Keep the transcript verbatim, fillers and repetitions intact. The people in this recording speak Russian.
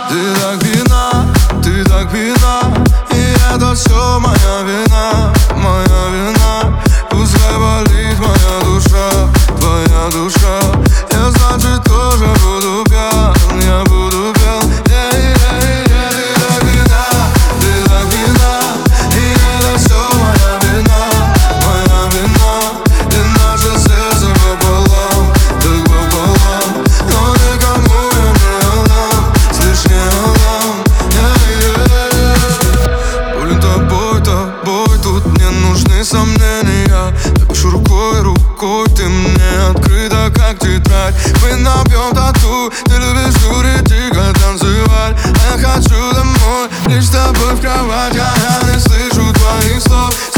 Ты так видна, ты так видна, и это все моя вина, моя вина. Пускай болит моя душа, твоя душа. Я, значит, тоже буду пьян, я буду пьян. Эй, эй, эй, ты так видна, ты так видна, и это все моя вина, моя вина. И наше сердце пополам, так пополам. Но никому я не отдам, слышь, не отдам. Блин, тобой, тобой тут не нужны сомнения. Напишу рукой, рукой, ты мне открыта, как тетрадь. Мы набьем тату, ты любишь курить и танцевать. А я хочу домой, лишь с тобой в кровать. Я, я не слышу твоих слов.